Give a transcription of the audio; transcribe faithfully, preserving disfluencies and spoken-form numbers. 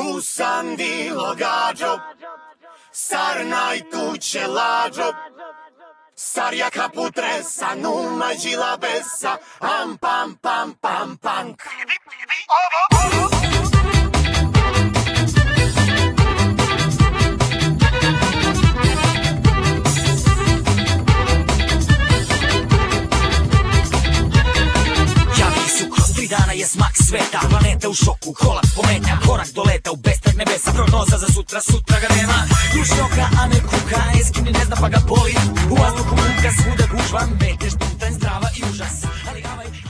tu sam dilogađo, sarnaj tu će lađo, sarja kaputresa, numa đila besa, am pam pam pam pank. Dana je smak sveta, planeta u šoku, kolaps pometnja, korak do leta u bestrag nebesa, prognoza za sutra, sutra ga nema. Duši oka, a ne kuka, eskini ne zna pa ga boli, u vazduhu buka, svuda gužva, meteš, putanj, zdrava i užas, ali ovaj